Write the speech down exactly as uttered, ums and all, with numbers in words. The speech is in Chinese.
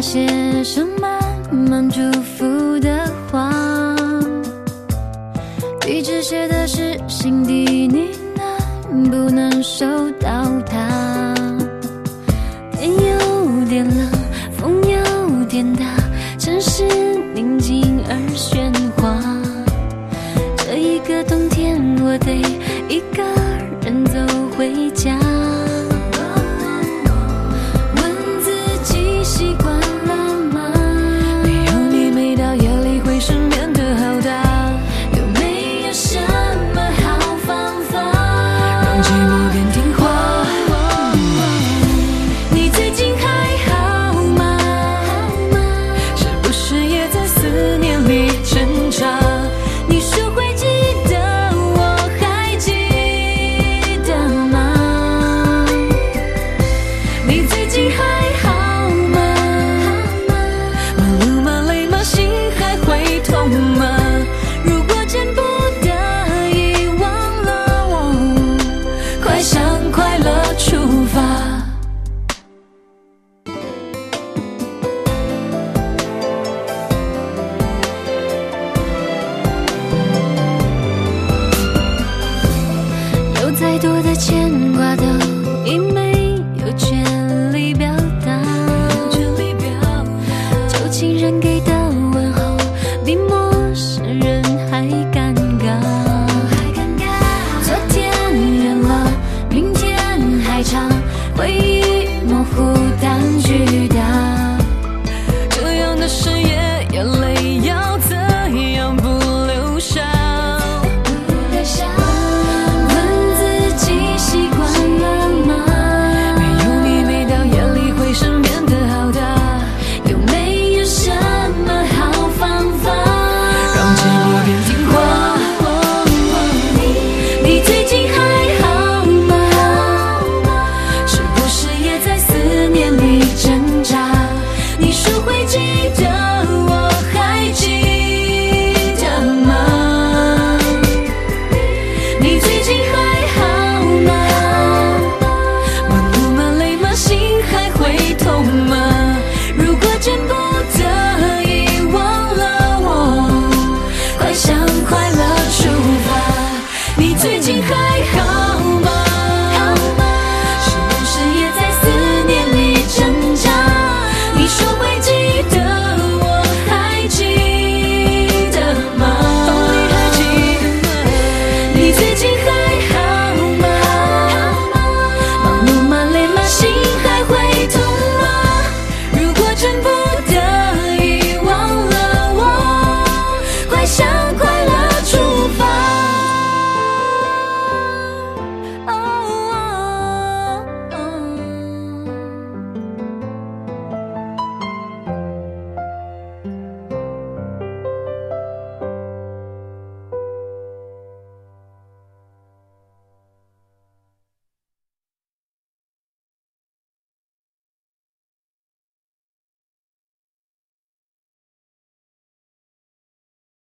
些声满满祝福的话，地址写的是心底呢喃，不能收到它。天有点冷，风有点大，城市宁静而喧哗。这一个冬天，我得一个人走回家。问自己习惯了吗？没有你，每到夜里会失眠的好大。有没有什么好方法，让寂寞变听话？你最近还好吗？是不是也在思念里挣扎？你说会记得，我还记得吗？你最近还好吗？忙碌吗？累吗？心还会痛吗？如果见不得遗忘了我，快向快乐出发。有再多的牵挂都已没有权利表达，旧情人给的问候比陌生人还尴尬。昨天远了，明天还长，回忆模糊但巨大。这样的深夜，眼泪要怎样不流下？问自己习惯了吗？没有你，每到夜里会失眠的好大。有没有什么好方法，让寂寞变听话？你最近还好吗？是不是也在思念里挣扎？你说会记得，我还记得吗？你最近还好吗？忙碌吗？累吗？心还会痛吗？如果见不得遗忘了我，快向快乐出发。你最近还好